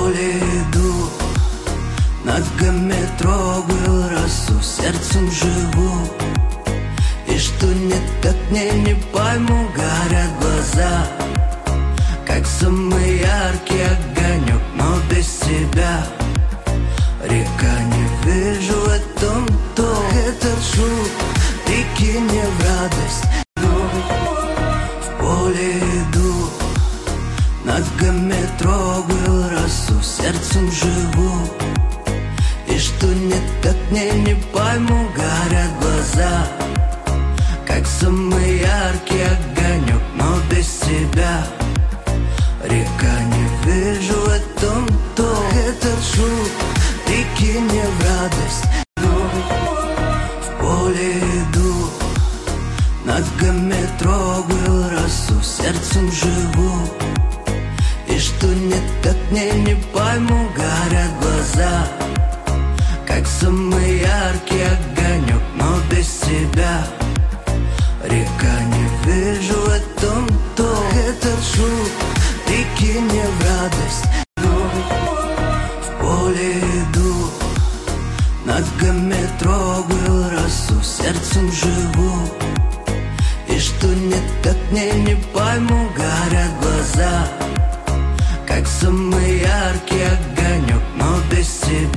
поле иду, ногами трогаю росу, сердцем живу. И что не так, мне не пойму, горят глаза, как самый яркий огонек, но без тебя. Река, не вижу в этом то. Этот шум реки не в радость, но в поле иду, ногами трогаю росу, сердцем живу. И что не так, мне не пойму, горят глаза, как самый яркий огонек, но без тебя. Река, не вижу в этом то. Этот шум реки не в радость, но в поле иду, ногами трогаю росу, сердцем живу. И что не так, мне не пойму, горят глаза, как самый яркий огонек, но без тебя. Река, не вижу в этом то. Этот шум реки не в радость, но в поле иду, ногами трогаю росу, сердцем живу. И что не так, мне не пойму, горят глаза, как самый яркий огонек, но без тебя.